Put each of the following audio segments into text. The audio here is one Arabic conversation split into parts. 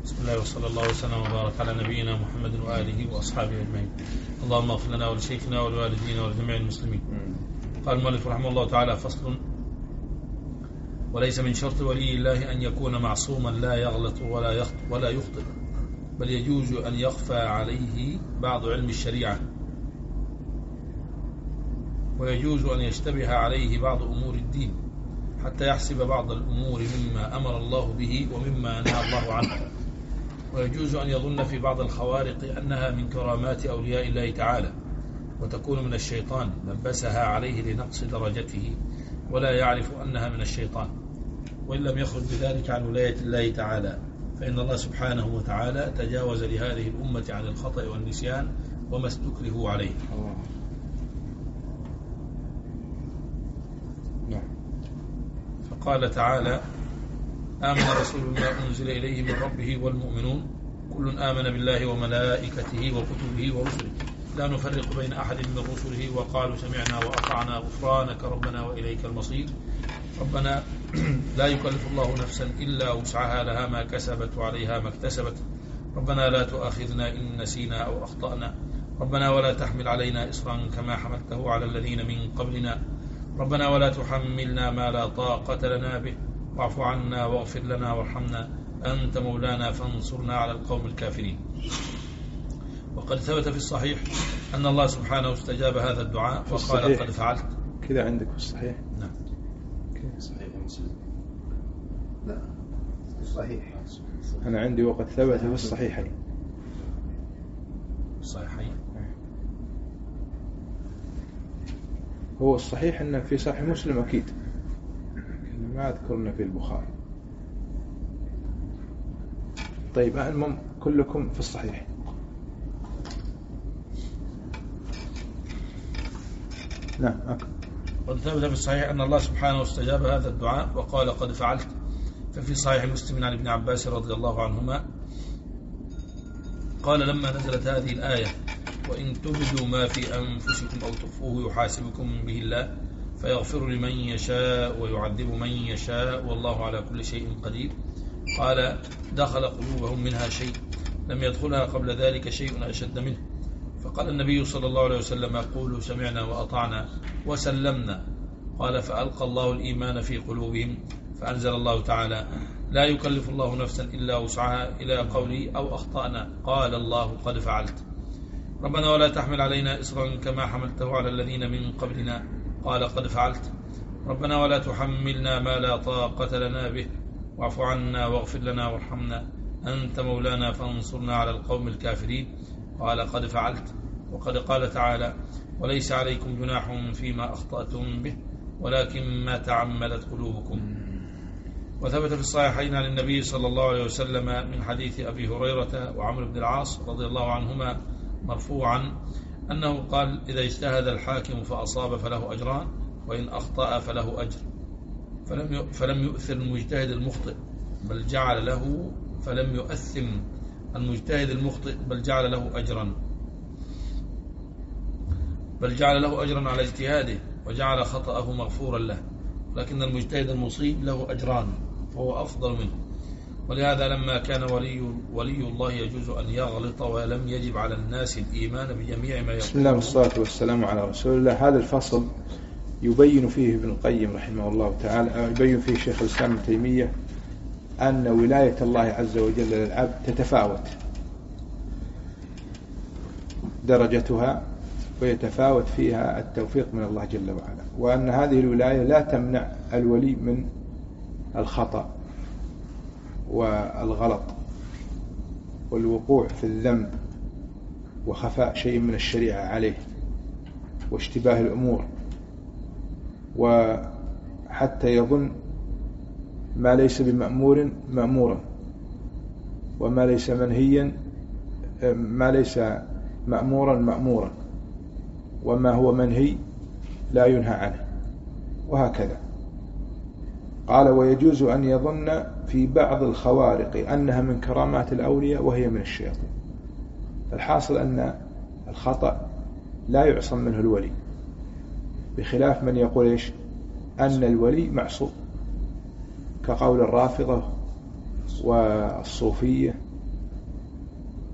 بسم الله وصلى الله وسلم وبارك على نبينا محمد وآله وأصحابه أجمعين. اللهم اغفر لنا ولشيخنا ولوالدينا ولجميع المسلمين. قال المؤلف رحمه الله تعالى: فصل: وليس من شرط ولي الله أن يكون معصوما لا يغلط ولا يخطئ، بل يجوز أن يخفى عليه بعض علم الشريعة، ويجوز أن يشتبه عليه بعض أمور الدين، حتى يحسب بعض الأمور مما أمر الله به ومما نهى الله عنه. ويجوز أن يظن في بعض الخوارق أنها من كرامات أولياء الله تعالى، وتكون من الشيطان لبسها عليه لنقص درجته، ولا يعرف أنها من الشيطان، وإن لم يخرج بذلك عن ولاية الله تعالى، فإن الله سبحانه وتعالى تجاوز لهذه الأمة عن الخطأ والنسيان وما استكرهوا عليه. فقال تعالى: آمن الرسول بما أنزل إليه من ربه والمؤمنون كل آمن بالله وملائكته وكتبه ورسله لا نفرق بين أحد من رسله وقالوا سمعنا وأطعنا غفرانك ربنا وإليك المصير. ربنا لا يكلف الله نفسا إلا وسعها لها ما كسبت وعليها ما اكتسبت. ربنا لا تؤاخذنا إن نسينا أو أخطأنا. ربنا ولا تحمل علينا إصرا كما حملته على الذين من قبلنا. ربنا ولا تحملنا ما لا طاقة لنا به واعف عنا واغفر لنا وارحمنا أنت مولانا فانصرنا على القوم الكافرين. وقد ثبت في الصحيح أن الله سبحانه استجاب هذا الدعاء وقال: قد فعلت. كذا عندك في الصحيح؟ نعم. صحيح مسلم. لا الصحيح. أنا عندي وقد ثبت في الصحيحين. الصحيحين هو الصحيح أنه في صحيح مسلم أكيد، ما أذكرنا في البخاري. طيب المهم كلكم في الصحيح. نعم. قد ثبت في الصحيح أن الله سبحانه استجاب هذا الدعاء وقال: قد فعلت. ففي صحيح مسلم عن ابن عباس رضي الله عنهما قال: لما نزلت هذه الآية: وإن تبدوا ما في أنفسكم أو تخفوه يحاسبكم به الله فيغفر لمن يشاء ويعذب من يشاء والله على كل شيء قدير، قال: دخل قلوبهم منها شيء لم يدخلها قبل ذلك شيء أشد منه. فقال النبي صلى الله عليه وسلم: قولوا سمعنا وأطعنا وسلمنا. قال: فألقى الله الإيمان في قلوبهم، فأنزل الله تعالى: لا يكلف الله نفسا إلا وسعها إلى قوله: أو أخطأنا، قال الله: قد فعلت. ربنا ولا تحمل علينا إصرا كما حملته على الذين من قبلنا، قال: قد فعلت. ربنا ولا تحملنا ما لا طاقة لنا به واعف عنا واغفر لنا وارحمنا أنت مولانا فانصرنا على القوم الكافرين، قال: قد فعلت. وقد قال تعالى: وليس عليكم جناح فيما أخطأتم به ولكن ما تعمدت قلوبكم. وثبت في الصحيحين عن النبي صلى الله عليه وسلم من حديث أبي هريرة وعمرو بن العاص رضي الله عنهما مرفوعا أنه قال: إذا اجتهد الحاكم فأصاب فله أجران، وإن أخطأ فله أجر. فلم يؤثر المجتهد المخطئ بل جعل له فلم يؤثم المجتهد المخطئ بل جعل له أجرا على اجتهاده، وجعل خطأه مغفورا له، لكن المجتهد المصيب له أجران فهو أفضل منه. ولهذا لما كان ولي الله يجوز أن يغلط ولم يجب على الناس الإيمان بجميع ما يقول. بسم الله والصلاة والسلام على رسول الله. هذا الفصل يبين فيه ابن القيم رحمه الله تعالى، يبين فيه شيخ الإسلام ابن تيمية أن ولاية الله عز وجل للعبد تتفاوت درجتها، ويتفاوت فيها التوفيق من الله جل وعلا، وأن هذه الولاية لا تمنع الولي من الخطأ والغلط والوقوع في الذنب وخفاء شيء من الشريعة عليه واشتباه الأمور، وحتى يظن ما ليس بمأمور مأمورا، وما ليس منهيا ما ليس مأمورا مأمورا، وما هو منهي لا ينهى عنه، وهكذا. قال: ويجوز أن يظن في بعض الخوارق أنها من كرامات الأولياء وهي من الشياطين. الحاصل أن الخطأ لا يعصم منه الولي، بخلاف من يقول إيش؟ أن الولي معصوم، كقول الرافضة والصوفية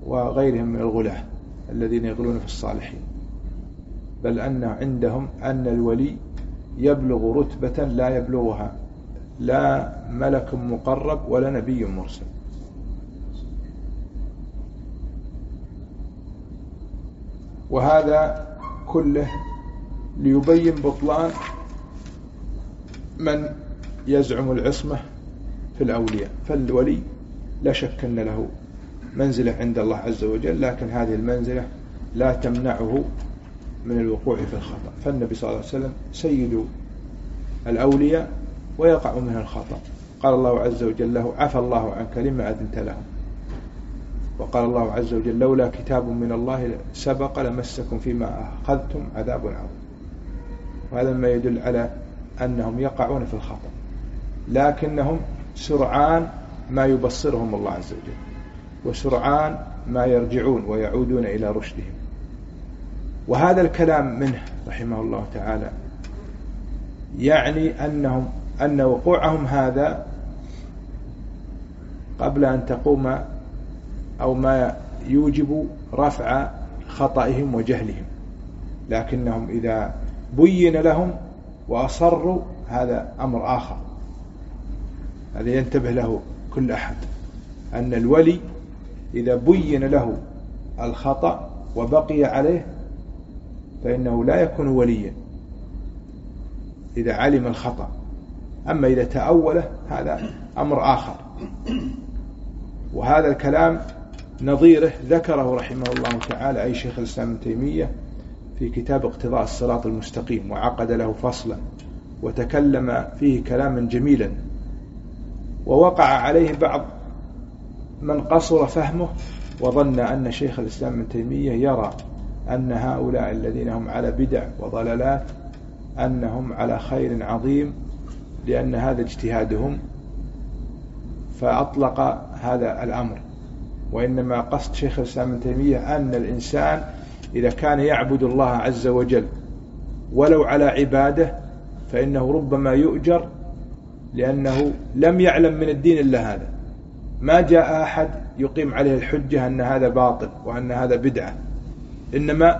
وغيرهم من الغلاة الذين يغلون في الصالحين، بل أن عندهم أن الولي يبلغ رتبة لا يبلغها لا ملك مقرب ولا نبي مرسل. وهذا كله ليبين بطلان من يزعم العصمة في الأولياء. فالولي لا شك أن له منزلة عند الله عز وجل، لكن هذه المنزلة لا تمنعه من الوقوع في الخطأ. فالنبي صلى الله عليه وسلم سيد الأولياء ويقع منها الخطأ. قال الله عز وجل له: عفى الله عنك لما أذنت لهم. وقال الله عز وجل: لولا كتاب من الله سبق لمسكم فيما أخذتم عذاب عظيم. وهذا ما يدل على أنهم يقعون في الخطأ، لكنهم سرعان ما يبصرهم الله عز وجل، وسرعان ما يرجعون ويعودون إلى رشدهم. وهذا الكلام منه رحمه الله تعالى يعني أن وقوعهم هذا قبل أن تقوم أو ما يوجب رفع خطئهم وجهلهم، لكنهم إذا بين لهم وأصروا هذا أمر آخر. هذا ينتبه له كل أحد، أن الولي إذا بين له الخطأ وبقي عليه فإنه لا يكون وليا إذا علم الخطأ. أما إذا تأوله هذا أمر آخر. وهذا الكلام نظيره ذكره رحمه الله تعالى أي شيخ الإسلام ابن تيمية في كتاب اقتضاء الصراط المستقيم، وعقد له فصلا وتكلم فيه كلاما جميلا. ووقع عليه بعض من قصر فهمه وظن أن شيخ الإسلام ابن تيمية يرى أن هؤلاء الذين هم على بدع وضلالات أنهم على خير عظيم لأن هذا اجتهادهم، فأطلق هذا الأمر. وإنما قصد شيخ الإسلام ابن تيمية أن الإنسان إذا كان يعبد الله عز وجل ولو على عباده فإنه ربما يؤجر، لأنه لم يعلم من الدين إلا هذا. ما جاء أحد يقيم عليه الحجة أن هذا باطل وأن هذا بدعة، إنما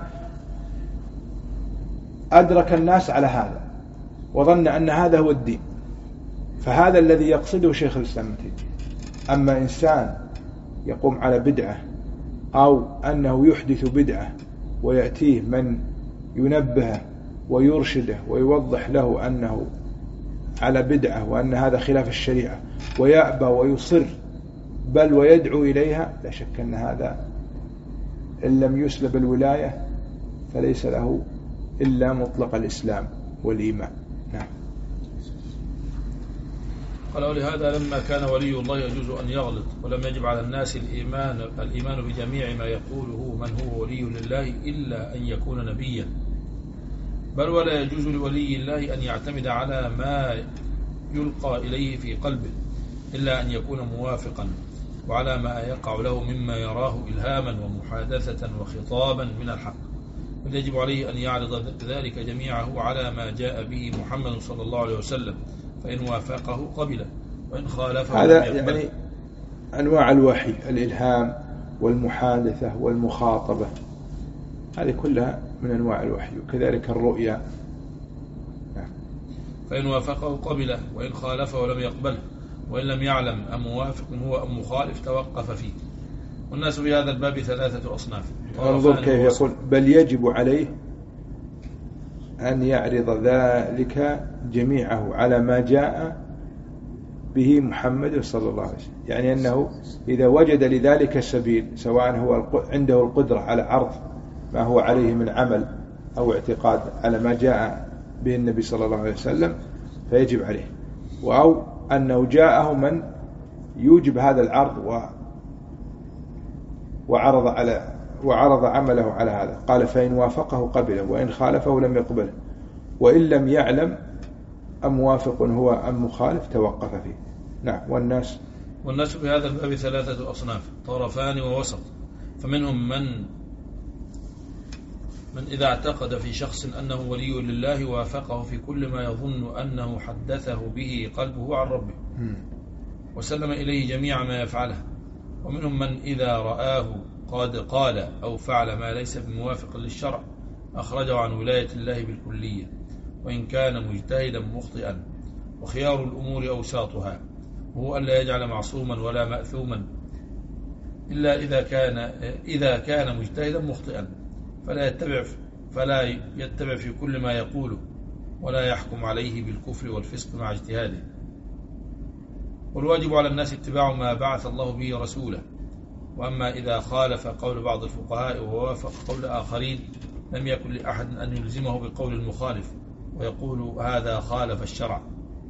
أدرك الناس على هذا وظن أن هذا هو الدين، فهذا الذي يقصده شيخ الإسلام ابن تيمية. أما إنسان يقوم على بدعة أو أنه يحدث بدعة ويأتيه من ينبهه ويرشده ويوضح له أنه على بدعة وأن هذا خلاف الشريعة ويأبى ويصر بل ويدعو إليها، لا شك أن هذا إن لم يسلب الولاية فليس له إلا مطلق الإسلام والإيمان. نعم. قال: ولهذا لما كان ولي الله يجوز أن يغلط، ولم يجب على الناس الإيمان بجميع ما يقوله من هو ولي لله إلا أن يكون نبيا، بل ولا يجوز لولي الله أن يعتمد على ما يلقى إليه في قلبه إلا أن يكون موافقا، وعلى ما يقع له مما يراه إلهاما ومحادثة وخطابا من الحق، بل يجب عليه أن يعرض ذلك جميعه على ما جاء به محمد صلى الله عليه وسلم، فإن وافقه قبله وإن خالفه هذا يعني أنواع الوحي: الإلهام والمحادثة والمخاطبة، هذه كلها من أنواع الوحي. وكذلك الرؤيا. فإن وافقه قبله وإن خالفه ولم يقبله، وإن لم يعلم أم موافق هو أم مخالف توقف فيه. والناس في هذا الباب ثلاثة أصناف. انظر كيف يقول: بل يجب عليه أن يعرض ذلك جميعه على ما جاء به محمد صلى الله عليه وسلم. يعني أنه إذا وجد لذلك سبيل، سواء هو عنده القدرة على عرض ما هو عليه من عمل أو اعتقاد على ما جاء به النبي صلى الله عليه وسلم، فيجب عليه. أو أنه جاءه من يوجب هذا العرض وعرض عمله على هذا. قال: فإن وافقه قبله وإن خالفه لم يقبله، وإن لم يعلم أم موافق هو أم مخالف توقف فيه. نعم. والناس في هذا الباب ثلاثة أصناف: طرفان ووسط. فمنهم من إذا اعتقد في شخص أنه ولي لله وافقه في كل ما يظن أنه حدثه به قلبه عن ربه وسلم إليه جميع ما يفعله. ومنهم من إذا رآه قد قال أو فعل ما ليس بموافق للشرع أخرجه عن ولاية الله بالكلية وإن كان مجتهدا مخطئا. وخيار الأمور أوساطها، وهو ألا يجعل معصوما ولا مأثوما إلا إذا كان مجتهدا مخطئا، فلا يتبع في كل ما يقوله، ولا يحكم عليه بالكفر والفسق مع اجتهاده. والواجب على الناس اتباع ما بعث الله به رسوله. وأما إذا خالف قول بعض الفقهاء ووافق قول آخرين لم يكن لأحد أن يلزمه بقول المخالف ويقول هذا خالف الشرع.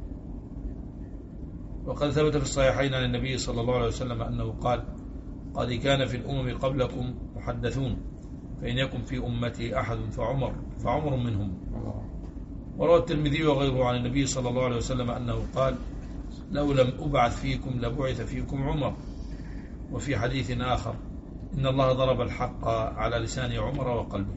وقد ثبت في الصحيحين عن النبي صلى الله عليه وسلم أنه قال: قد كان في الأمم قبلكم محدثون، فإن يكن في أمتي أحد فعمر منهم. وروى الترمذي وغيره عن النبي صلى الله عليه وسلم أنه قال: لو لم أبعث فيكم لبعث فيكم عمر. وفي حديث آخر: إن الله ضرب الحق على لسان عمر وقلبه.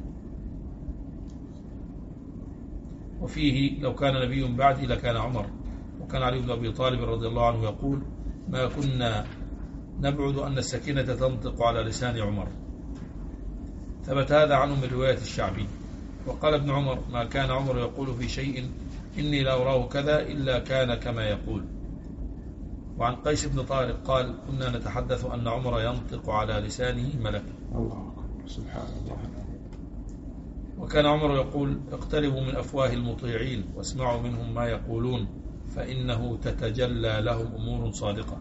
وفيه: لو كان نبي بعدي لكان عمر. وكان علي بن أبي طالب رضي الله عنه يقول: ما كنا نبعد أن السكينة تنطق على لسان عمر. ثبت هذا عنه من رواية الشعبي. وقال ابن عمر: ما كان عمر يقول في شيء إني لا أراه كذا إلا كان كما يقول. وعن قيس بن طارق قال: كنا نتحدث أن عمر ينطق على لسانه ملك. الله سبحان الله. وكان عمر يقول: اقتربوا من أفواه المطيعين واسمعوا منهم ما يقولون فإنه تتجلى لهم أمور صادقة.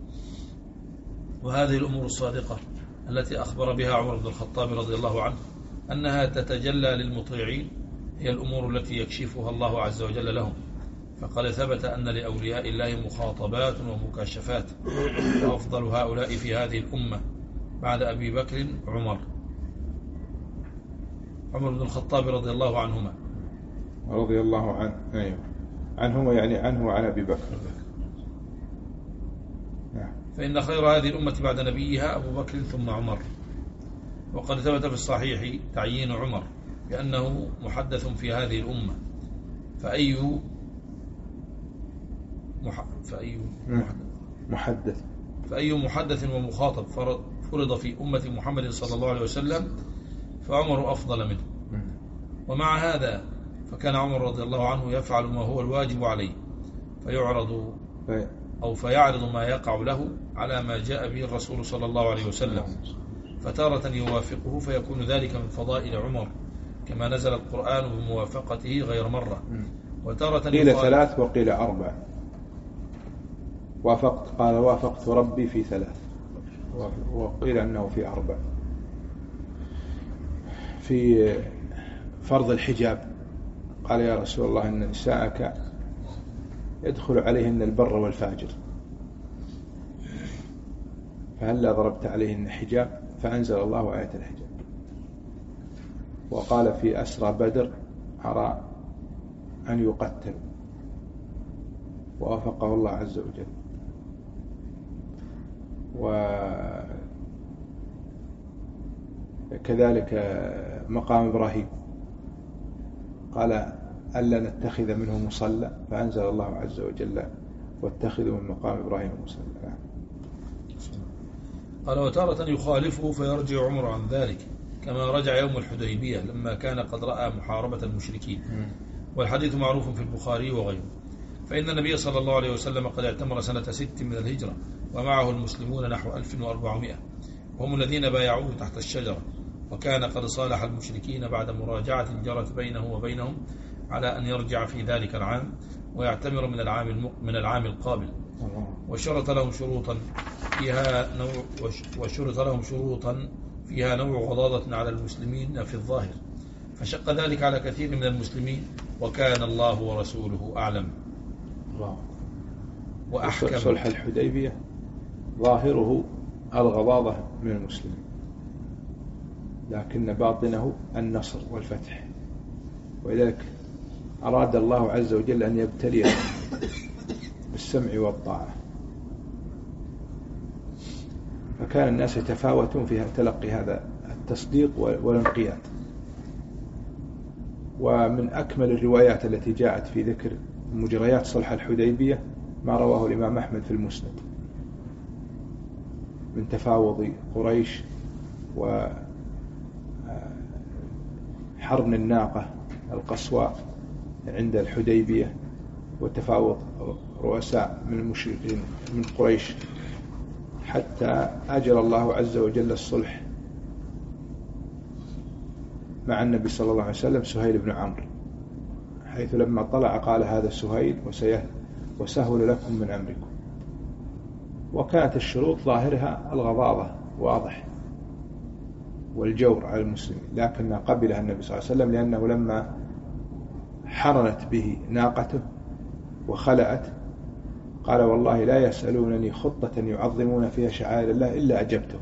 وهذه الأمور الصادقة التي أخبر بها عمر بن الخطاب رضي الله عنه أنها تتجلى للمطيعين هي الأمور التي يكشفها الله عز وجل لهم. فقد ثبت أن لأولياء الله مخاطبات ومكاشفات، وأفضل هؤلاء في هذه الأمة بعد أبي بكر عمر بن الخطاب رضي الله عنهما. رضي الله عنه. أيوه. عنهما يعني عنه وعن أبي بكر. فإن خير هذه الأمة بعد نبيها أبو بكر ثم عمر. وقد ثبت في الصحيح تعيين عمر بأنه محدث في هذه الأمة. فأي محدث ومخاطب فرض في أمة محمد صلى الله عليه وسلم فعمر أفضل منه. ومع هذا فكان عمر رضي الله عنه يفعل ما هو الواجب عليه فيعرض ما يقع له على ما جاء به الرسول صلى الله عليه وسلم، فتارة يوافقه فيكون ذلك من فضائل عمر كما نزل القرآن بموافقته غير مرة. وتارة قيل 3 وقيل 4. قال وافقت ربي في 3، وقيل أنه في 4. في فرض الحجاب قال: يا رسول الله إن نساءك يدخل عليهن البر والفاجر، فهلا ضربت عليهن حجاب؟ فأنزل الله آية الحجاب. وقال في أسرى بدر: أرى أن يقتل، ووافقه الله عز وجل. وكذلك مقام إبراهيم قال: ألا نتخذ منه مصلى، فأنزل الله عز وجل: واتخذوا من مقام إبراهيم مصلى. قال: وتارة يخالفه فيرجع عمر عن ذلك كما رجع يوم الحديبية لما كان قد رأى محاربة المشركين. والحديث معروف في البخاري وغيره. فإن النبي صلى الله عليه وسلم قد اعتمر سنة 6 من الهجرة، ومعه المسلمون نحو 1400، وهم الذين بايعوه تحت الشجرة. وكان قد صالح المشركين بعد مراجعة جرت بينه وبينهم على أن يرجع في ذلك العام ويعتمر من العام القابل. وشرط لهم شروطا فيها نوع غضاضة على المسلمين في الظاهر، فشق ذلك على كثير من المسلمين، وكان الله ورسوله أعلم. وأحكم. صلح الحديبية ظاهره الغضاضة من المسلمين، لكن باطنه النصر والفتح. ولذلك أراد الله عز وجل أن يبتليه بالسمع والطاعة، فكان الناس يتفاوتون في تلقي هذا التصديق والانقياد. ومن أكمل الروايات التي جاءت في ذكر مجريات صلح الحديبية ما رواه الإمام أحمد في المسند من تفاوض قريش وحرن الناقة القصواء عند الحديبية، وتفاوض رؤساء من المشركين من قريش، حتى أجرى الله عز وجل الصلح مع النبي صلى الله عليه وسلم سهيل بن عمرو، حيث لما طلع قال هذا سهيل وسهل لكم من أمركم. وكانت الشروط ظاهرها الغضاضة واضح والجور على المسلمين، لكن قبلها النبي صلى الله عليه وسلم، لأنه لما حرنت به ناقته وخلأت قال والله لا يسألونني خطة يعظمون فيها شعائر الله إلا أجبته.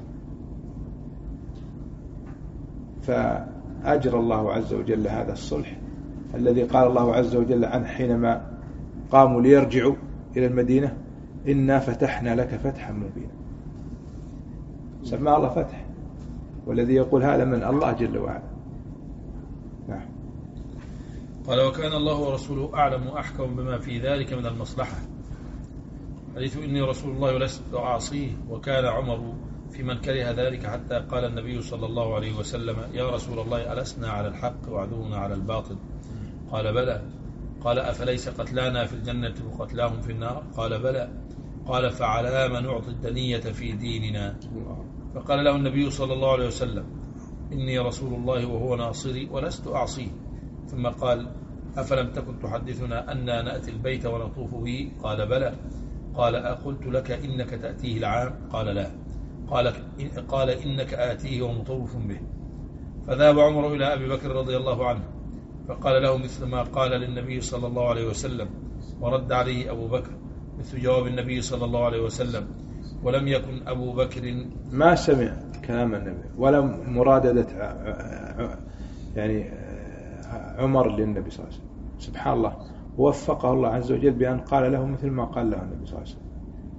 فأجرى الله عز وجل هذا الصلح الذي قال الله عز وجل عنه حينما قاموا ليرجعوا إلى المدينة: إنا فتحنا لك فتحا مبينا. سماه الله فتح، والذي يقول هذا من الله جل وعلا. نعم. قال: وكان الله ورسوله أعلم وأحكم بما في ذلك من المصلحة. حديث إني رسول الله ولست أعصيه. وكان عمر في من كره ذلك، حتى قال النبي صلى الله عليه وسلم: يا رسول الله ألسنا على الحق وعدونا على الباطل؟ قال: بلى. قال: أفليس قتلانا في الجنة وقتلاهم في النار؟ قال: بلى. قال: فعلى ما نعطي الدنية في ديننا؟ فقال له النبي صلى الله عليه وسلم: إني رسول الله وهو ناصري ولست أعصيه. ثم قال: أفلم تكن تحدثنا أننا نأتي البيت ونطوف به؟ قال: بلى. قال: أقلت لك إنك تأتيه العام؟ قال: لا. قال: إنك آتيه ومطوف به. فذهب عمر إلى أبي بكر رضي الله عنه فقال له مثل ما قال للنبي صلى الله عليه وسلم، ورد عليه أبو بكر مثل جواب النبي صلى الله عليه وسلم. ولم يكن أبو بكر ما سمع كلام النبي ولا مراددة يعني عمر للنبي صلى الله عليه وسلم. سبحان الله، وفقه الله عز وجل بأن قال له مثل ما قال له النبي صلى الله عليه وسلم.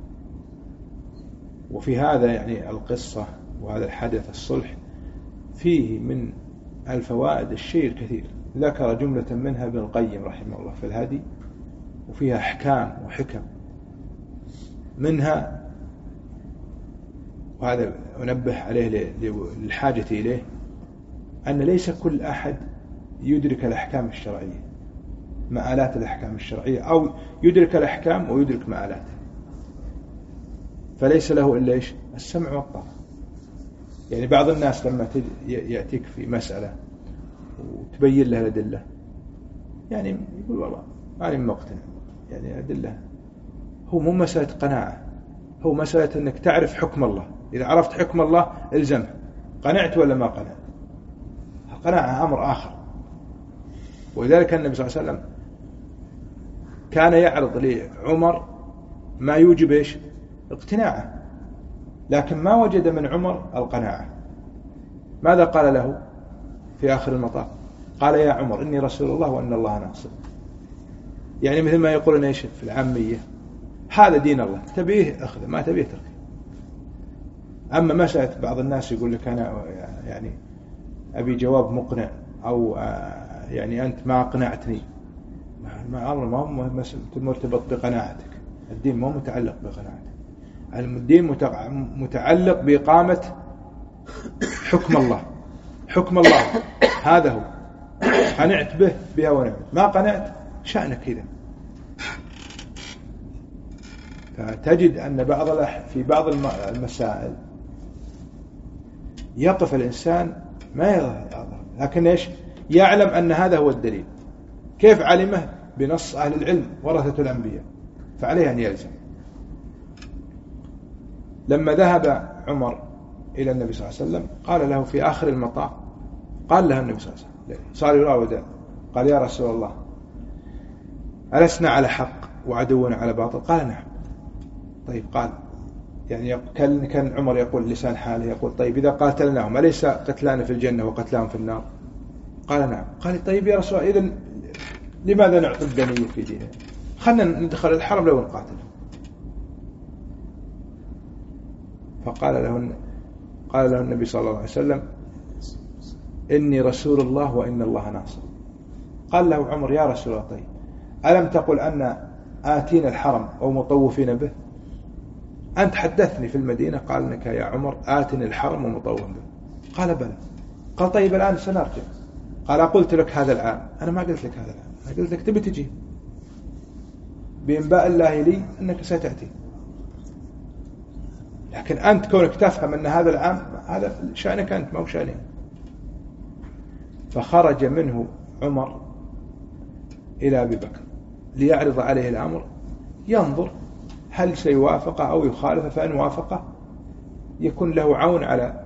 وفي هذا يعني القصة وهذا الحدث الصلح فيه من الفوائد الشيء الكثير. ذكر جملة منها ابن القيم رحمه الله في الهدي، وفيها أحكام وحكم. منها، وهذا أنبه عليه للحاجة إليه، أن ليس كل أحد يدرك الأحكام الشرعية، مآلات الأحكام الشرعية، أو يدرك الأحكام ويدرك مآلاتها، فليس له إلا إيش؟ السمع والطاعة. يعني بعض الناس لما يأتيك في مسألة وتبين له الأدلة، يعني يقول والله ماني مقتنع، يعني أدلة. هو مو مسألة قناعة، هو مسألة أنك تعرف حكم الله. إذا عرفت حكم الله الزمه. قنعت ولا ما قنعت؟ القناعة أمر آخر. ولذلك النبي صلى الله عليه وسلم كان يعرض لعمر ما يوجب إيش؟ اقتناعه، لكن ما وجد من عمر القناعة. ماذا قال له في آخر المطاف؟ قال: يا عمر إني رسول الله وأن الله ناصر. يعني مثل ما يقولون إيش في العامية: هذا دين الله، تبيه أخذه، ما تبيه تركه. أما مسألة بعض الناس يقول لك أنا يعني أبي جواب مقنع، أو يعني أنت ما أقنعتني، ما هو مرتبط بقناعتك. الدين ما متعلق بقناعتك، الدين متعلق بإقامة حكم الله. حكم الله هذا هو، قنعت به بها ونعمت، ما قنعت شأنك كذا. فتجد أن في بعض المسائل يقف الإنسان ما يظهر، لكن إيش؟ يعلم أن هذا هو الدليل. كيف علمه؟ بنص أهل العلم ورثة الأنبياء، فعليه أن يلزم. لما ذهب عمر إلى النبي صلى الله عليه وسلم قال له في آخر المطاف، قال له النبي صلى الله عليه وسلم صار يراود، قال: يا رسول الله ألسنا على حق وعدونا على باطل؟ قال: نعم. طيب، قال يعني كان عمر يقول لسان حاله يقول: طيب إذا قاتلناهم أليس قتلانا في الجنة وقتلاهم في النار؟ قال: نعم. قال: طيب يا رسول الله، إذن لماذا نعطي الدنية في دينه؟ خلنا ندخل الحرم لو نقاتل. فقال له النبي صلى الله عليه وسلم: إني رسول الله وإن الله ناصر. قال له عمر: يا رسول الله، طيب ألم تقل أن آتينا الحرم أو مطوفين به؟ أنت حدثني في المدينة قال لك يا عمر آتني الحرم ومطوف به. قال بلى. قال طيب الآن سنرجع. قال قلت لك هذا العام. أنا ما قلت لك هذا العام، أنا قلت لك تبي تجي بإنباء الله لي أنك ستأتي، لكن أنت كونك تفهم أن هذا العام هذا شأنك أنت ما هو شأني. فخرج منه عمر إلى أبي بكر ليعرض عليه الأمر، ينظر هل سيوافقه أو يخالفه، فإن وافقه يكون له عون على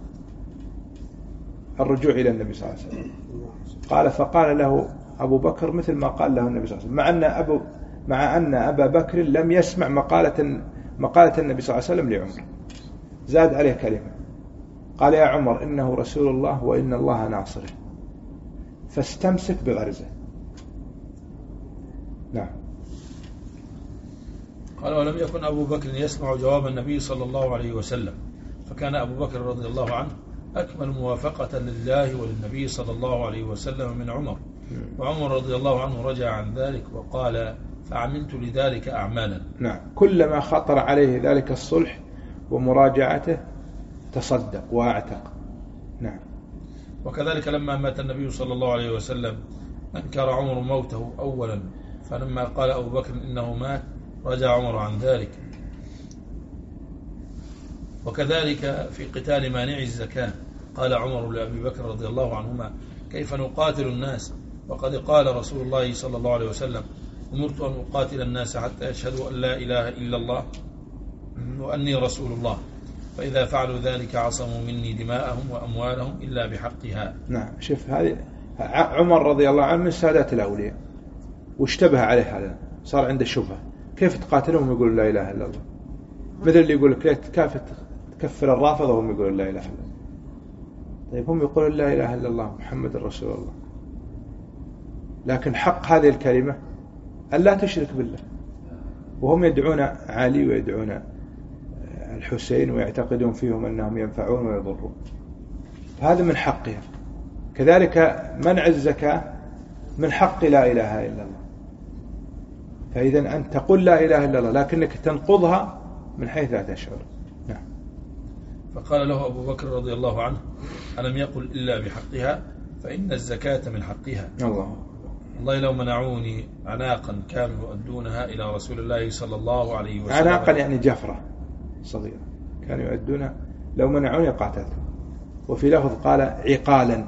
الرجوع إلى النبي صلى الله عليه وسلم. قال فقال له أبو بكر مثل ما قال له النبي صلى الله عليه وسلم، مع أن أبا بكر لم يسمع مقالة النبي صلى الله عليه وسلم لعمر، زاد عليه كلمة قال يا عمر إنه رسول الله وإن الله ناصره فاستمسك بغرزه. نعم. قال ولم يكن أبو بكر يسمع جواب النبي صلى الله عليه وسلم، فكان أبو بكر رضي الله عنه أكمل موافقة لله وللنبي صلى الله عليه وسلم من عمر، وعمر رضي الله عنه رجع عن ذلك وقال فعملت لذلك أعمالا. نعم. كلما خطر عليه ذلك الصلح ومراجعته تصدق واعتق. نعم. وكذلك لما مات النبي صلى الله عليه وسلم أنكر عمر موته أولا، فلما قال أبو بكر إنه مات رجع عمر عن ذلك. وكذلك في قتال مانع الزكاة قال عمر لأبي بكر رضي الله عنهما كيف نقاتل الناس وقد قال رسول الله صلى الله عليه وسلم أمرت أن أقاتل الناس حتى يشهدوا أن لا إله إلا الله وأني رسول الله، فإذا فعلوا ذلك عصموا مني دماءهم وأموالهم إلا بحقها. نعم. شوف هذه عمر رضي الله عنه من سادات الأولياء، واشتبه عليه هذا، صار عنده شبهة كيف تقاتلهم يقول لا إله إلا الله، مثل اللي يقول لك كيف تكفر الرافضة وهم يقولون لا إله إلا الله. طيب هم يقولون لا إله إلا الله محمد رسول الله، لكن حق هذه الكلمة أن لا تشرك بالله، وهم يدعون علي ويدعون الحسين ويعتقدون فيهم أنهم ينفعون ويضرون، فهذا من حقها. كذلك منع الزكاة من حق لا إله إلا الله، فإذا أنت تقول لا إله إلا الله لكنك تنقضها من حيث لا تشعر. نعم. فقال له أبو بكر رضي الله عنه ألم يقل إلا بحقها فإن الزكاة من حقها. الله لو منعوني عناقا كانوا يؤدونها إلى رسول الله صلى الله عليه وسلم. عناقا يعني جفرة صغيرة كانوا يؤدونها، لو منعوني قاتلتهم. وفي لفظ قال عقالا،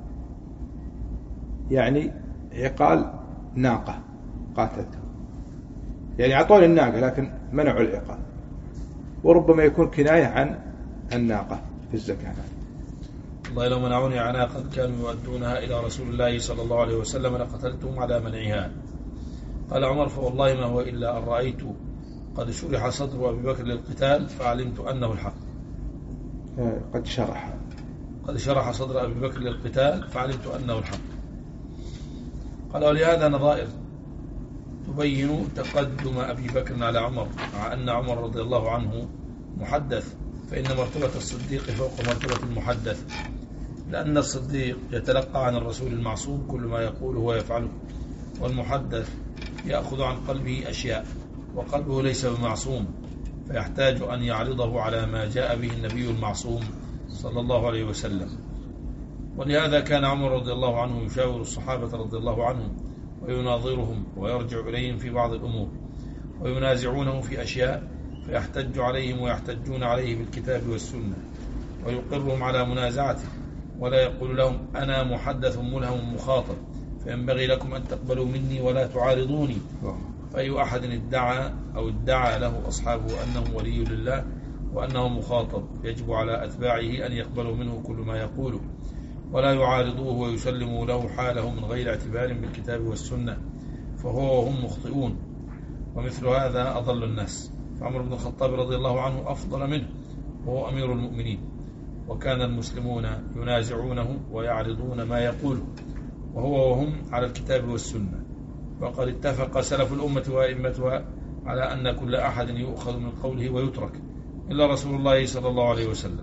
يعني عقال ناقة قاتلتهم، يعني أعطوني الناقة لكن منعوا العقال، وربما يكون كناية عن الناقة في الزكاة. الله لو منعوني عناقا كانوا يؤدونها إلى رسول الله صلى الله عليه وسلم لقتلتهم على منعها. قال عمر فوالله ما هو إلا أن رأيت قد شرح صدر أبي بكر للقتال فعلمت أنه الحق. قد شرح صدر أبي بكر للقتال فعلمت أنه الحق. قال ولهذا نظائر تبين تقدم أبي بكر على عمر، مع أن عمر رضي الله عنه محدث، فإن مرتبة الصديق فوق مرتبة المحدث، لأن الصديق يتلقى عن الرسول المعصوم كل ما يقوله ويفعله، والمحدث يأخذ عن قلبه أشياء وقلبه ليس بمعصوم، فيحتاج أن يعرضه على ما جاء به النبي المعصوم صلى الله عليه وسلم. ولهذا كان عمر رضي الله عنه يشاور الصحابة رضي الله عنهم ويناظرهم ويرجع إليهم في بعض الأمور، وينازعونه في أشياء فيحتج عليهم ويحتجون عليه بالكتاب والسنة، ويقرهم على منازعته، ولا يقول لهم أنا محدث ملهم مخاطب فينبغي لكم أن تقبلوا مني ولا تعارضوني. فأي أحد ادعى له أصحابه أنه ولي لله وأنه مخاطب يجب على أتباعه أن يقبلوا منه كل ما يقوله ولا يعارضوه ويسلموا له حاله من غير اعتبار بالكتاب والسنة، فهو وهم مخطئون، ومثل هذا أضل الناس. فعمر بن الخطاب رضي الله عنه أفضل منه وهو أمير المؤمنين، وكان المسلمون ينازعونه ويعرضون ما يقوله وهو وهم على الكتاب والسنة. وقد اتفق سلف الأمة وأئمتها على أن كل أحد يؤخذ من قوله ويترك إلا رسول الله صلى الله عليه وسلم.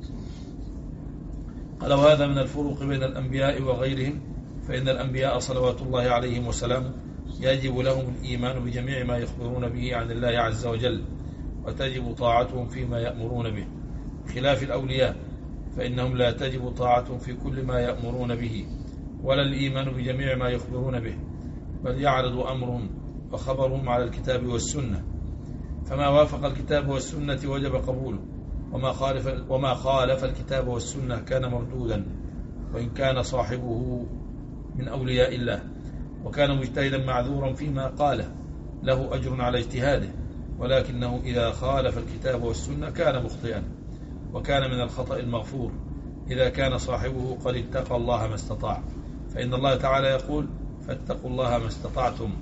قال وهذا من الفروق بين الأنبياء وغيرهم، فإن الأنبياء صلوات الله عليهم وسلامه يجب لهم الإيمان بجميع ما يخبرون به عن الله عز وجل، وتجب طاعتهم فيما يأمرون به، خلاف الأولياء فإنهم لا تجب طاعتهم في كل ما يأمرون به ولا الإيمان بجميع ما يخبرون به، بل يعرض أمرهم وخبرهم على الكتاب والسنة، فما وافق الكتاب والسنة وجب قبوله، وما خالف الكتاب والسنة كان مردودا وإن كان صاحبه من أولياء الله، وكان مجتهدا معذورا فيما قاله له أجر على اجتهاده، ولكنه إذا خالف الكتاب والسنة كان مخطئا، وكان من الخطأ المغفور إذا كان صاحبه قد اتقى الله ما استطاع، فإن الله تعالى يقول فاتقوا الله ما استطعتم،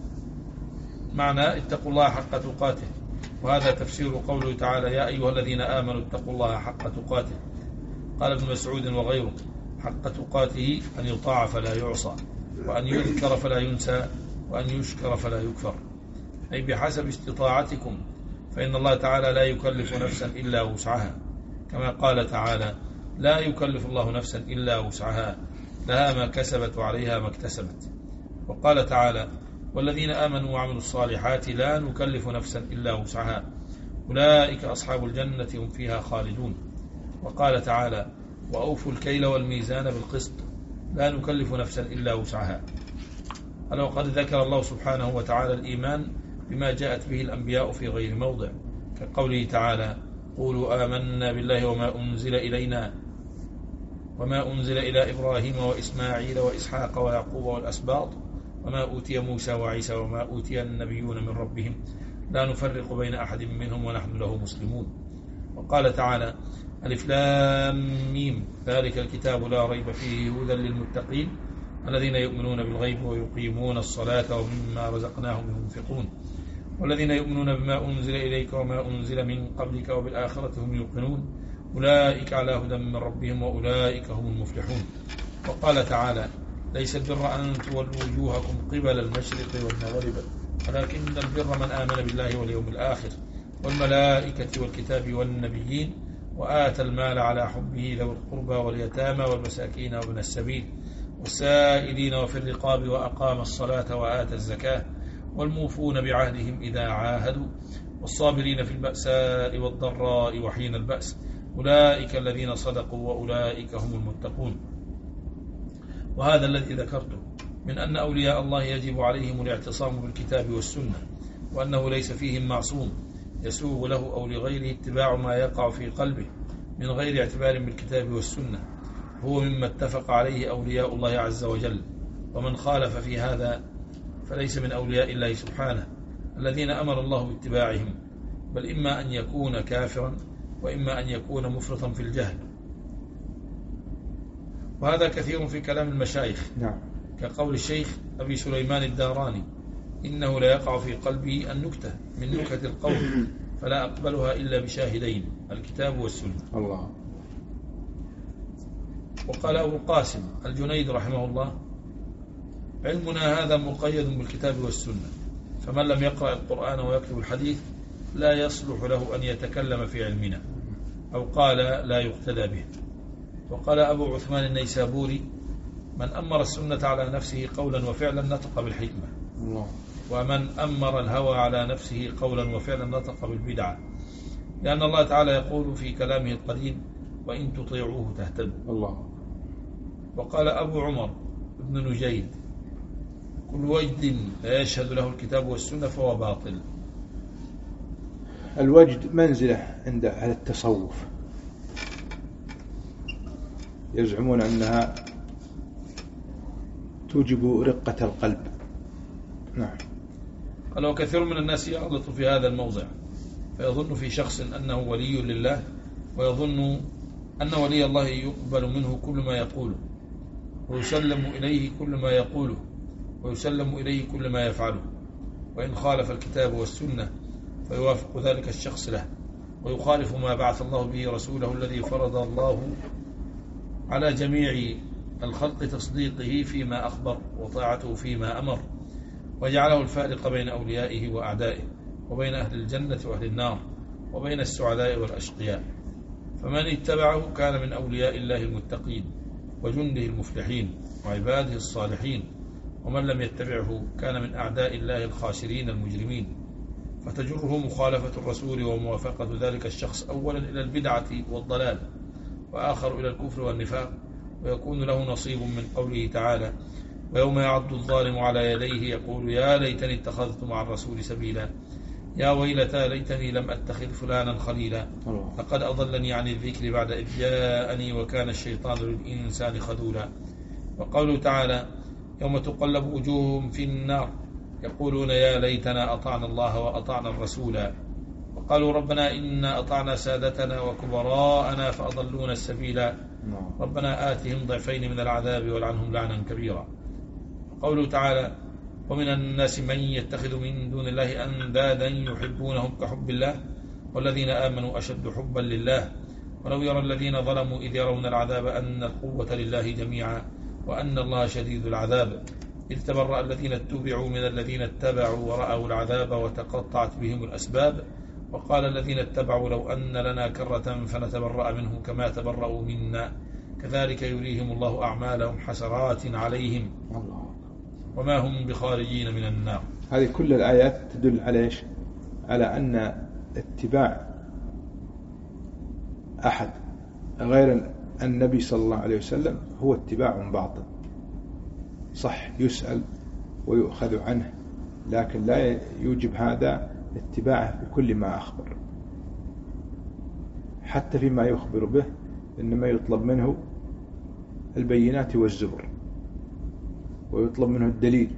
معنى اتقوا الله حق تقاته، وهذا تفسير قوله تعالى يا أيها الذين آمنوا اتقوا الله حق تقاته. قال ابن مسعود وغيره حق تقاته أن يطاع فلا يعصى، وأن يذكر فلا ينسى، وأن يشكر فلا يكفر، أي بحسب استطاعتكم، فإن الله تعالى لا يكلف نفسا إلا وسعها، كما قال تعالى لا يكلف الله نفسا إلا وسعها لها ما كسبت وعليها ما اكتسبت. وقال تعالى والذين آمنوا وعملوا الصالحات لا نكلف نفسا إلا وسعها أولئك أصحاب الجنة هم فيها خالدون. وقال تعالى وأوفوا الكيل والميزان بالقسط لا نكلف نفسا إلا وسعها. ألا وقد ذكر الله سبحانه وتعالى الإيمان بما جاءت به الأنبياء في غير موضع، كقوله تعالى قولوا آمنا بالله وما أنزل إلينا وما أنزل إلى إبراهيم وإسماعيل وإسحاق ويعقوب والأسباط وما أوتي موسى وعيسى وما أوتي النبيون من ربهم لا نفرق بين أحد منهم ونحن له مسلمون. وقال تعالى ألف لام ميم ذلك الكتاب لا ريب فيه هدى للمتقين الذين يؤمنون بالغيب ويقيمون الصلاة ومما رزقناهم ينفقون والذين يؤمنون بما أنزل إليك وما أنزل من قبلك وبالآخرة هم يوقنون أولئك على هدى من ربهم وأولئك هم المفلحون. وقال تعالى ليس البر أن تولوا وجوهكم قبل المشرق والمغرب ولكن البر من آمن بالله واليوم الآخر والملائكة والكتاب والنبيين وآتى المال على حبه ذوي القربى واليتامى والمساكين وابن السبيل والسائلين وفي الرقاب وأقام الصلاة وآتى الزكاة والموفون بعهدهم إذا عاهدوا والصابرين في البأساء والضراء وحين البأس أولئك الذين صدقوا وأولئك هم المتقون. وهذا الذي ذكرته من أن أولياء الله يجب عليهم الاعتصام بالكتاب والسنة، وأنه ليس فيهم معصوم يسوغ له أو لغيره اتباع ما يقع في قلبه من غير اعتبار بالكتاب والسنة، هو مما اتفق عليه أولياء الله عز وجل، ومن خالف في هذا فليس من أولياء الله سبحانه الذين أمر الله باتباعهم، بل إما أن يكون كافرا وإما أن يكون مفرطا في الجهل. وهذا كثير في كلام المشايخ كقول الشيخ أبي سليمان الداراني إنه لا يقع في قلبي النكتة من نكت القول فلا أقبلها إلا بشاهدين الكتاب والسنة. الله. وقال أبو القاسم الجنيد رحمه الله علمنا هذا مقيد بالكتاب والسنة، فمن لم يقرأ القرآن ويكتب الحديث لا يصلح له أن يتكلم في علمنا، أو قال لا يقتدى به. وقال أبو عثمان النيسابوري من أمر السنة على نفسه قولا وفعلا نطق بالحكمة، ومن أمر الهوى على نفسه قولا وفعلا نطق بالبدعة، لأن الله تعالى يقول في كلامه القديم وإن تطيعوه تهتدوا. الله. وقال أبو عمر ابن نجيد كل وجد لا يشهد له الكتاب والسنة فهو باطل. الوجد منزلة عند أهل التصوف يزعمون أنها توجب رقة القلب. نعم. قال وكثير من الناس يغلط في هذا الموضع فيظن في شخص أنه ولي لله، ويظن أن ولي الله يقبل منه كل ما يقوله ويسلم إليه كل ما يقوله ويسلم إليه كل ما يفعله، وإن خالف الكتاب والسنة فيوافق ذلك الشخص له ويخالف ما بعث الله به رسوله الذي فرض الله على جميع الخلق تصديقه فيما أخبر وطاعته فيما أمر، وجعله الفارق بين أوليائه وأعدائه وبين أهل الجنة وأهل النار وبين السعداء والأشقياء. فمن اتبعه كان من أولياء الله المتقين وجنده المفلحين وعباده الصالحين، ومن لم يتبعه كان من أعداء الله الخاسرين المجرمين. فتجره مخالفة الرسول وموافقة ذلك الشخص أولا إلى البدعة والضلال، وآخر إلى الكفر والنفاق، ويكون له نصيب من قوله تعالى: ويوم يعض الظالم على يديه يقول يا ليتني اتخذت مع الرسول سبيلا، يا ويلتى ليتني لم أتخذ فلانا خليلا، لقد أضلني عن الذكر بعد إذ جاءني وكان الشيطان للإنسان خذولا. وقوله تعالى: يوم تقلب وجوههم في النار يقولون يا ليتنا أطعنا الله وأطعنا الرسولا، وقالوا ربنا إنا أطعنا سادتنا وكبراءنا فأضلونا السبيلا، ربنا آتهم ضعفين من العذاب والعنهم لعنا كبيرا. وقوله تعالى: ومن الناس من يتخذ من دون الله أندادا يحبونهم كحب الله والذين آمنوا أشد حبا لله، ولو يرى الذين ظلموا إذ يرون العذاب أن القوة لله جميعا وأن الله شديد العذاب، إذ تبرأ الذين اتبعوا من الذين اتبعوا ورأوا العذاب وتقطعت بهم الأسباب، وقال الذين اتبعوا لو أن لنا كرة فنتبرأ منهم كما تبرأوا منا كذلك يريهم الله أعمالهم حسرات عليهم وما هم بخارجين من النار. هذه كل الآيات تدل على إيش؟ على أن اتباع أحد غير النبي صلى الله عليه وسلم هو اتباع باطل، صح يسأل ويؤخذ عنه، لكن لا يوجب هذا اتباعه بكل ما أخبر، حتى فيما يخبر به إنما يطلب منه البينات والزبر ويطلب منه الدليل.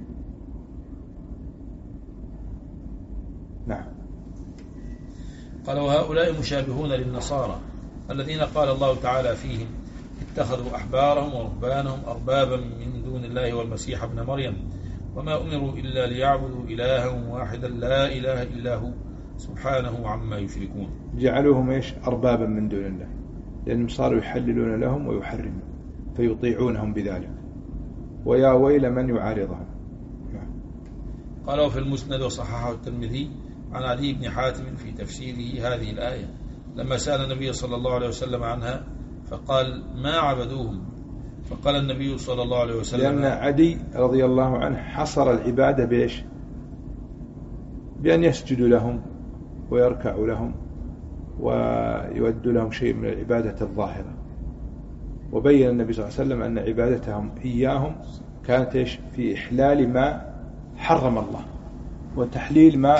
نعم. قال: وهؤلاء مشابهون للنصارى الذين قال الله تعالى فيهم: اتخذوا أحبارهم ورهبانهم أربابا من دون الله والمسيح ابن مريم وما أمروا إلا ليعبدوا إلها واحدا لا إله إلا هو سبحانه عما يشركون. جعلوهم إيش؟ أربابا من دون الله، لأنهم صاروا يحللون لهم ويحرمون فيطيعونهم بذلك، ويا ويل من يعارضهم. قالوا في المسند وصححه الترمذي عن علي بن حاتم في تفسيره هذه الآية لما سأل النبي صلى الله عليه وسلم عنها فقال: ما عبدوهم، فقال النبي صلى الله عليه وسلم: لأن عدي رضي الله عنه حصر العبادة بإيش؟ بأن يسجدوا لهم ويركعوا لهم ويود لهم شيء من العبادة الظاهرة، وبين النبي صلى الله عليه وسلم أن عبادتهم إياهم كانت إيش؟ في إحلال ما حرم الله وتحليل ما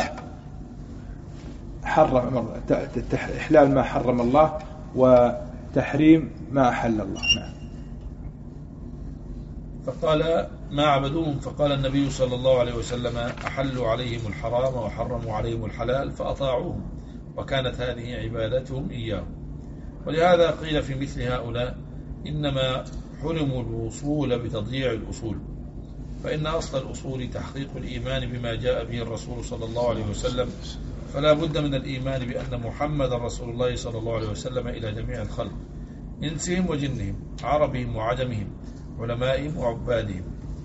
حرم، إحلال ما حرم الله وتحريم ما أحل الله. فقال: ما عبدوهم، فقال النبي صلى الله عليه وسلم: أحلوا عليهم الحرام وحرموا عليهم الحلال فأطاعوهم، وكانت هذه عبادتهم إياهم. ولهذا قيل في مثل هؤلاء: إنما حرموا الوصول بتضييع الأصول، فإن أصل الأصول تحقيق الإيمان بما جاء به الرسول صلى الله عليه وسلم، فلا بد من الإيمان بأن محمد رسول الله صلى الله عليه وسلم إلى جميع الخلق، إنسهم وجنهم، عربهم وعجمهم، علمائهم وعبادهم،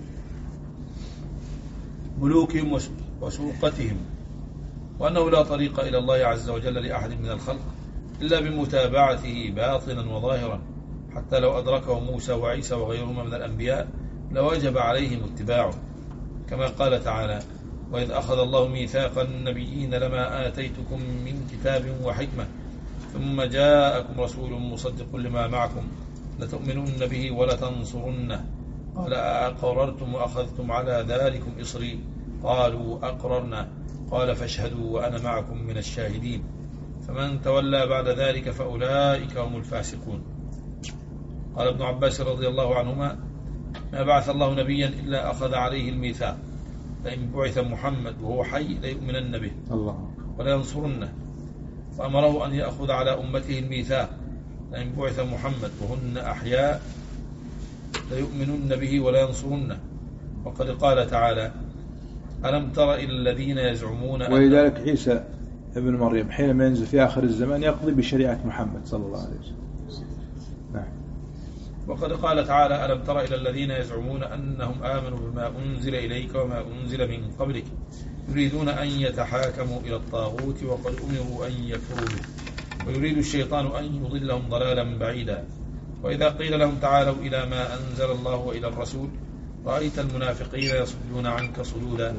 ملوكهم وسوقتهم، وأنه لا طريق إلى الله عز وجل لأحد من الخلق إلا بمتابعته باطنا وظاهرا، حتى لو أدركه موسى وعيسى وغيرهما من الأنبياء لوجب عليهم اتباعه، كما قال تعالى: وإذ أخذ الله ميثاق النبيين لما آتيتكم من كتاب وحكمة ثم جاءكم رسول مصدق لما معكم لتؤمنن به ولتنصرنه، قال: أأقررتم وأخذتم على ذلكم إصري؟ قالوا أقررنا، قال: فاشهدوا وأنا معكم من الشاهدين، فمن تولى بعد ذلك فأولئك هم الفاسقون. قال ابن عباس رضي الله عنهما: ما بعث الله نبيا إلا أخذ عليه الميثاق، لئن بعث محمد وهو حي ليؤمنن به ولا ينصرنه، فأمره أن يأخذ على أمته الميثاق، لئن بعث محمد وهن أحياء ليؤمنن به ولا ينصرنه. وقد قال تعالى: ألم تر إلى الذين يزعمون ولذلك عيسى ابن مريم حينما ينزل في آخر الزمان يقضي بشريعة محمد صلى الله عليه وسلم. نعم. وقد قال تعالى: ألم تر إلى الذين يزعمون أنهم آمنوا بما أنزل إليك وما أنزل من قبلك يريدون أن يتحاكموا إلى الطاغوت وقد أمروا أن يكفروا به ويريد الشيطان أن يضلهم ضلالا بعيدا. وإذا قيل لهم تعالوا إلى ما أنزل الله وإلى الرسول رأيت المنافقين يصدون عنك صدودا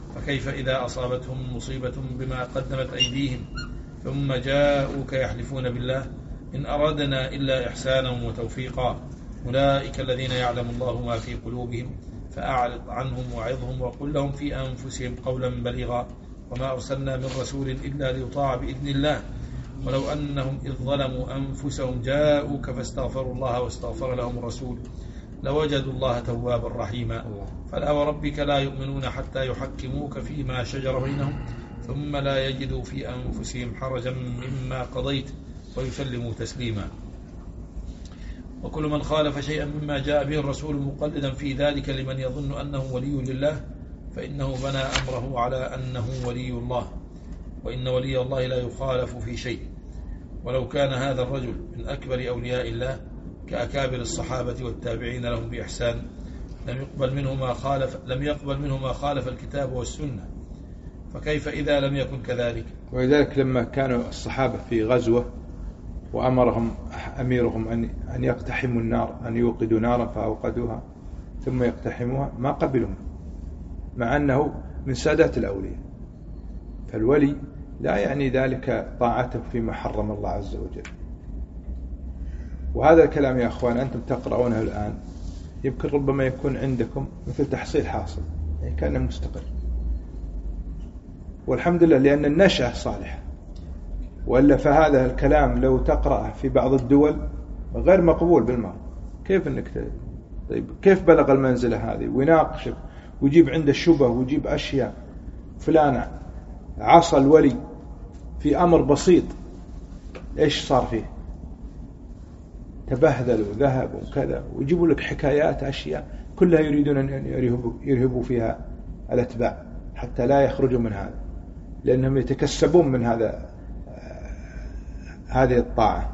فكيف إذا أصابتهم مصيبة بما قدمت أيديهم ثم جاءوك يحلفون بالله إن أردنا إلا إحسانا وتوفيقا أولئك الذين يعلم الله ما في قلوبهم فأعرض عنهم وعظهم وقل لهم في أنفسهم قولا بليغا وما أرسلنا من رسول إلا ليطاع بإذن الله ولو أنهم إذ ظلموا أنفسهم جاءوك فاستغفروا الله واستغفر لهم الرسول لوجدوا الله توابا رحيما فلا وربك لا يؤمنون حتى يحكموك فيما شجر بينهم ثم لا يجدوا في أنفسهم حرجا مما قضيت ويسلموا تسليما وكل من خالف شيئا مما جاء به الرسول مقلدا في ذلك لمن يظن أنه ولي لله فإنه بنى أمره على أنه ولي الله وإن ولي الله لا يخالف في شيء ولو كان هذا الرجل من أكبر أولياء الله كأكابر الصحابة والتابعين لهم بإحسان لم يقبل منه ما خالف الكتاب والسنة فكيف إذا لم يكن كذلك. ولذلك لما كانوا الصحابة في غزوة وأمرهم أميرهم أن يقتحموا النار أن يوقدوا نارا فأوقدوها ثم يقتحموها ما قبلهم مع أنه من سادات الأولياء. فالولي لا يعني ذلك طاعته فيما حرم الله عز وجل. وهذا الكلام يا أخوان أنتم تقرؤونه الآن يمكن ربما يكون عندكم مثل تحصيل حاصل يعني كان مستقر والحمد لله لأن النشأة صالحة وإلا فهذا الكلام لو تقرأه في بعض الدول غير مقبول بالمرة. كيف أنك طيب كيف بلغ المنزلة هذه ويناقشك ويجيب عنده الشبه ويجيب أشياء فلان عصى الولي في أمر بسيط إيش صار فيه تبهذل وذهب وكذا ويجيبوا لك حكايات أشياء كلها يريدون أن يرهبوا فيها الأتباع حتى لا يخرجوا من هذا لأنهم يتكسبون من هذه الطاعة.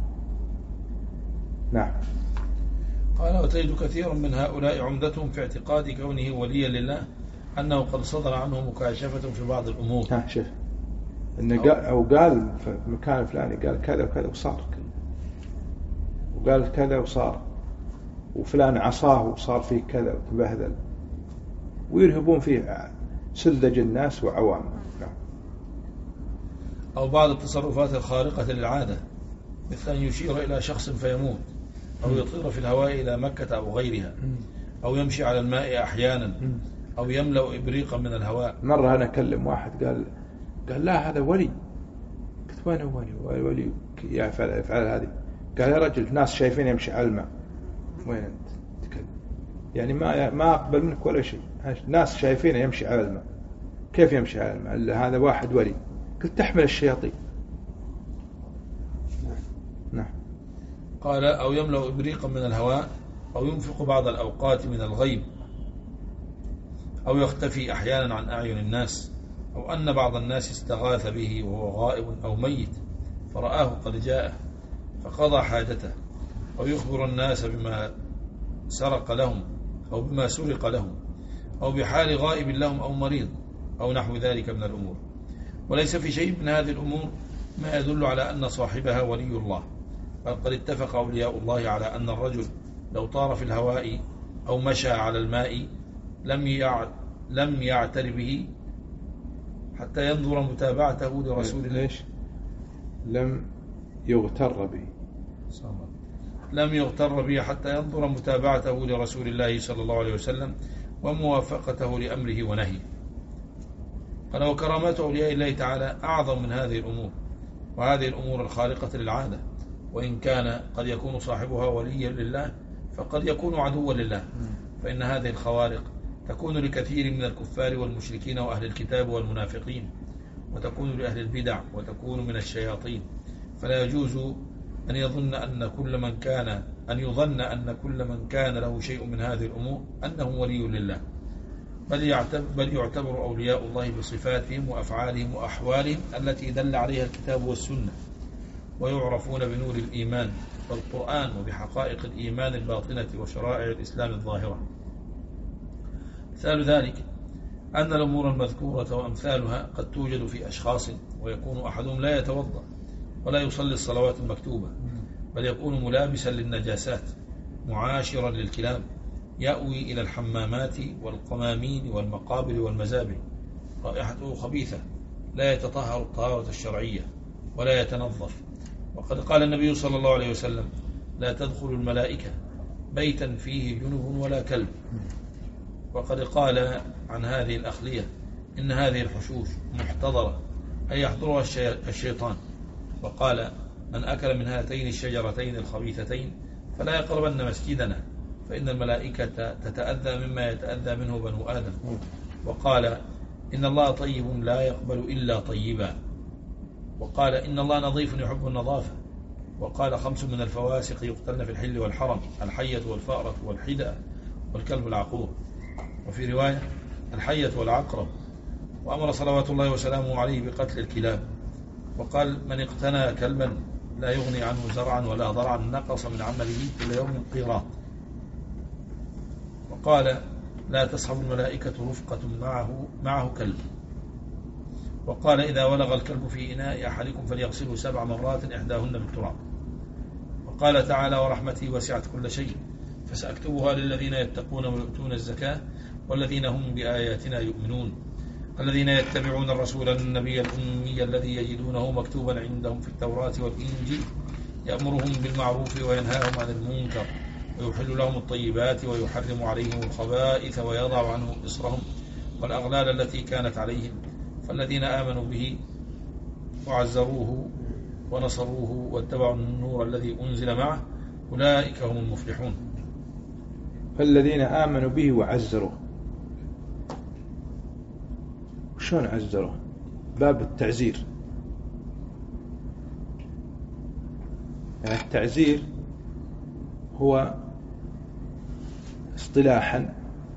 نعم. قال وتجد كثير من هؤلاء عمدتهم في اعتقاد كونه وليا لله أنه قد صدر عنه مكاشفة في بعض الأمور. شوف إنه قال في مكان الفلاني قال كذا وكذا وصار وقال كذا وصار وفلان عصاه وصار فيه كذا وتبهذل ويرهبون فيه سذج الناس وعوام. أو بعض التصرفات الخارقة للعادة مثل أن يشير إلى شخص فيموت أو يطير في الهواء إلى مكة أو غيرها أو يمشي على الماء أحيانا أو يملأ إبريقا من الهواء. مرة أنا أكلم واحد قال لا هذا ولي. قلت وين ولي يفعل هذه؟ قال يا رجل ناس شايفين يمشي على الماء. وين أنت تكلم يعني ما أقبل منك ولا شيء. ناس شايفين يمشي على الماء كيف يمشي على الماء هذا واحد ولي. قلت تحمل الشياطين. نعم. قال أو يملأ إبريقا من الهواء أو ينفق بعض الأوقات من الغيب أو يختفي أحيانا عن أعين الناس أو أن بعض الناس استغاث به وهو غائب أو ميت فرآه قد جاءه فقضى حاجته أو يخبر الناس بما سرق لهم أو بما سرق لهم أو بحال غائب لهم أو مريض أو نحو ذلك من الأمور. وليس في شيء من هذه الأمور ما يدل على أن صاحبها ولي الله بل قد اتفق أولياء الله على أن الرجل لو طار في الهواء أو مشى على الماء لم يعتر به حتى ينظر متابعته لرسول الله. لم يغتر به حتى ينظر متابعته لرسول الله صلى الله عليه وسلم وموافقته لأمره ونهيه. قال وكرامات أولياء الله تعالى أعظم من هذه الأمور وهذه الأمور الخارقة للعادة وإن كان قد يكون صاحبها وليا لله فقد يكون عدوا لله فإن هذه الخوارق تكون لكثير من الكفار والمشركين وأهل الكتاب والمنافقين وتكون لأهل البدع وتكون من الشياطين فلا يجوز أن يظن أن كل من كان له شيء من هذه الأمور أنه ولي لله بل يعتبر أولياء الله بصفاتهم وأفعالهم وأحوالهم التي دل عليها الكتاب والسنة ويعرفون بنور الإيمان والقرآن وبحقائق الإيمان الباطنة وشرائع الإسلام الظاهرة. مثال ذلك أن الأمور المذكورة وأمثالها قد توجد في أشخاص ويكون أحدهم لا يتوضأ ولا يصلي الصلوات المكتوبة بل يكون ملابسا للنجاسات معاشرا للكلاب يأوي إلى الحمامات والقمامين والمقابر والمزابل رائحته خبيثة لا يتطهر الطهارة الشرعية ولا يتنظف. وقد قال النبي صلى الله عليه وسلم: لا تدخل الملائكة بيتا فيه جنب ولا كلب. وقد قال عن هذه الأخلية: إن هذه الحشوش محتضرة، أي يحضرها الشيطان. وقال: من أكل من هاتين الشجرتين الخبيثتين فلا يقربن مسجدنا، فإن الملائكة تتأذى مما يتأذى منه بنو آدم. وقال: إن الله طيب لا يقبل إلا طيبا. وقال: إن الله نظيف يحب النظافة. وقال: 5 من الفواسق يقتلن في الحل والحرم: الحية والفأرة والحدأ والكلب العقور. وفي رواية: الحية والعقرب. وأمر صلوات الله وسلامه عليه بقتل الكلاب. وقال: من اقتنى كلبا لا يغني عنه زرعا ولا ضرعا نقص من عمله كل يوم قيراط. وقال: لا تصحب الملائكة رفقة معه كلب. وقال: إذا ولغ الكلب في إناء أحدكم فليغسله 7 مرات إحداهن بالتراب. وقال تعالى: ورحمتي وسعت كل شيء فسأكتبها للذين يتقون ويؤتون الزكاة والذين هم بآياتنا يؤمنون، الذين يتبعون الرسول النبي الأمي الذي يجدونه مكتوبا عندهم في التوراة والإنجيل، يأمرهم بالمعروف وينهاهم عن المنكر ويحل لهم الطيبات ويحرم عليهم الخبائث ويضع عنهم إصرهم والأغلال التي كانت عليهم، فالذين آمنوا به وعزروه ونصروه واتبعوا النور الذي أنزل معه أولئك هم المفلحون. فالذين آمنوا به وعزروه، شلون عزروه؟ باب التعزير. يعني التعزير هو اصطلاحا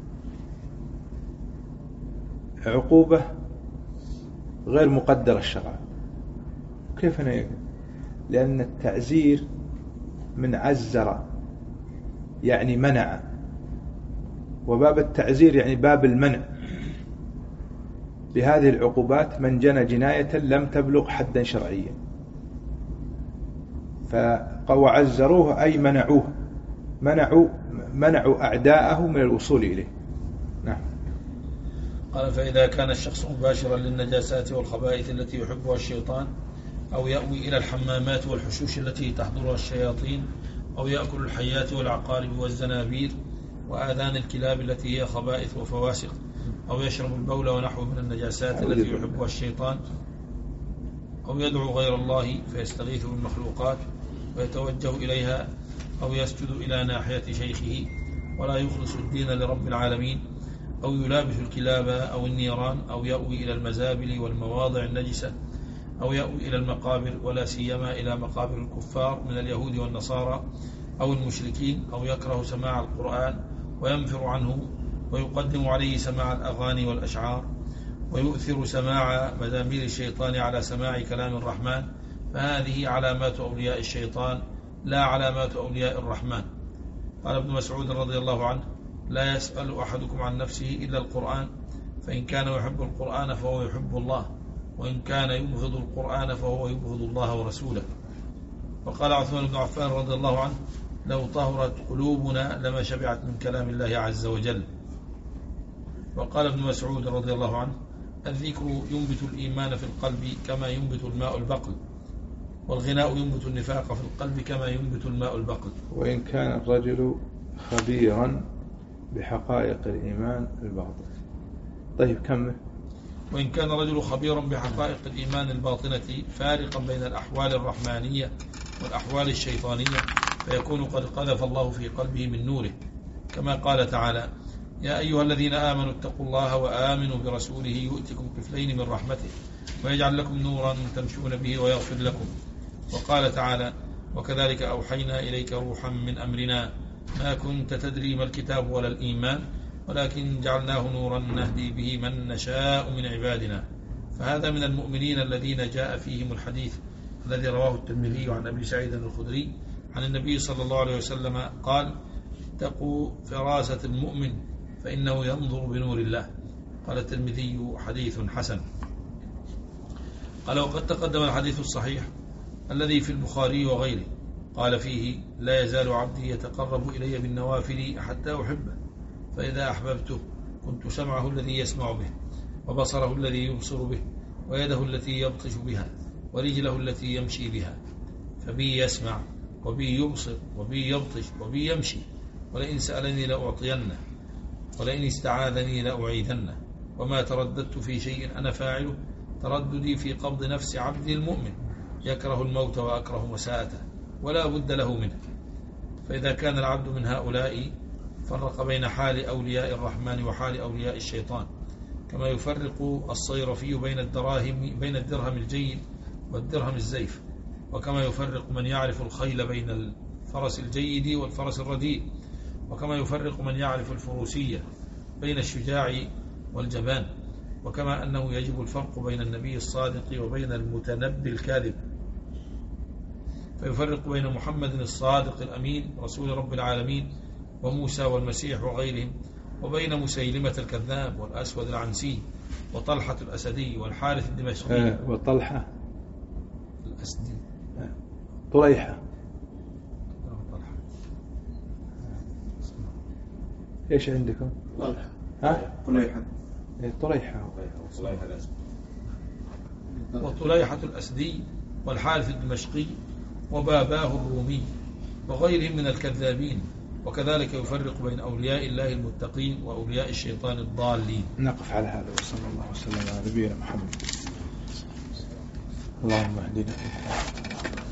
عقوبة غير مقدرة الشرع. كيف أنا يقول؟ لأن التعزير من عزر يعني منع، وباب التعزير يعني باب المنع بهذه العقوبات من جنى جناية لم تبلغ حدا شرعيا. وعزروه أي منعوه، منعوا أعداءه من الوصول إليه. نعم. قال: فإذا كان الشخص مباشرا للنجاسات والخبائث التي يحبها الشيطان، أو يأوي إلى الحمامات والحشوش التي تحضرها الشياطين، أو يأكل الحيات والعقارب والزنابير وآذان الكلاب التي هي خبائث وفواسق، أو يشرب البول ونحوه من النجاسات التي يحبها الشيطان، أو يدعو غير الله فيستغيث بالمخلوقات ويتوجه إليها، أو يسجد إلى ناحية شيخه ولا يخلص الدين لرب العالمين، أو يلابس الكلاب أو النيران، أو يأوي إلى المزابل والمواضع النجسة، أو يأوي إلى المقابر ولا سيما إلى مقابر الكفار من اليهود والنصارى أو المشركين، أو يكره سماع القرآن وينفر عنه ويقدم عليه سماع الأغاني والأشعار، ويؤثر سماع مزامير الشيطان على سماع كلام الرحمن، فهذه علامات أولياء الشيطان لا علامات أولياء الرحمن. قال ابن مسعود رضي الله عنه: لا يسأل أحدكم عن نفسه إلا القرآن، فإن كان يحب القرآن فهو يحب الله، وإن كان يبغض القرآن فهو يبغض الله ورسوله. وقال عثمان بن عفان رضي الله عنه: لو طهرت قلوبنا لما شبعت من كلام الله عز وجل. وقال ابن مسعود رضي الله عنه: الذكر ينبت الإيمان في القلب كما ينبت الماء البقل، والغناء ينبت النفاق في القلب كما ينبت الماء البقل. وإن كان الرجل خبيرا بحقائق الإيمان الباطن. طيب كمل. وإن كان الرجل خبيرا بحقائق الإيمان الباطنة فارقا بين الأحوال الرحمانية والأحوال الشيطانية، فيكون قد قذف الله في قلبه من نوره، كما قال تعالى: يا أيها الذين آمنوا اتقوا الله وآمنوا برسوله يؤتكم كفلين من رحمته ويجعل لكم نورا تمشون به ويغفر لكم. وقال تعالى: وكذلك أوحينا إليك روحا من أمرنا ما كنت تدري ما الكتاب ولا الإيمان ولكن جعلناه نورا نهدي به من نشاء من عبادنا. فهذا من المؤمنين الذين جاء فيهم الحديث الذي رواه الترمذي عن أبي سعيد الخدري عن النبي صلى الله عليه وسلم قال: اتقوا فراسة المؤمن فإنه ينظر بنور الله. قال الترمذي: حديث حسن. قال: وقد تقدم الحديث الصحيح الذي في البخاري وغيره قال فيه: لا يزال عبدي يتقرب إلي بالنوافل حتى أحبه، فإذا أحببته كنت سمعه الذي يسمع به، وبصره الذي يبصر به، ويده التي يبطش بها، ورجله التي يمشي بها. فبي يسمع، وبي يبصر، وبي يبطش، وبي يمشي. ولئن سألني لأعطينه، ولئن استعاذني لأعيذنه. وما ترددت في شيء أنا فاعله ترددي في قبض نفس عبد المؤمن يكره الموت وأكره مساءته، ولا بد له منه. فإذا كان العبد من هؤلاء فرق بين حال أولياء الرحمن وحال أولياء الشيطان، كما يفرق الصيرفي بين الدرهم الجيد والدرهم الزيف، وكما يفرق من يعرف الخيل بين الفرس الجيد والفرس الرديء، وكما يفرق من يعرف الفروسية بين الشجاع والجبان، وكما أنه يجب الفرق بين النبي الصادق وبين المتنبي الكاذب، فيفرق بين محمد الصادق الأمين رسول رب العالمين وموسى والمسيح وغيرهم، وبين مسيلمة الكذاب والأسود العنسي وطلحة الأسدي والحارث الدمشقي وطلحة الأسدي طليحة. ايش عندكم؟ طلحة. ها؟ طليحة. طليحة. وطليحة الأسدي والحارث الدمشقي وباباه الرومي وغيرهم من الكذابين. وكذلك يفرق بين أولياء الله المتقين وأولياء الشيطان الضالين. نقف على هذا، وصلى الله وسلم على نبينا محمد. اللهم اهدنا.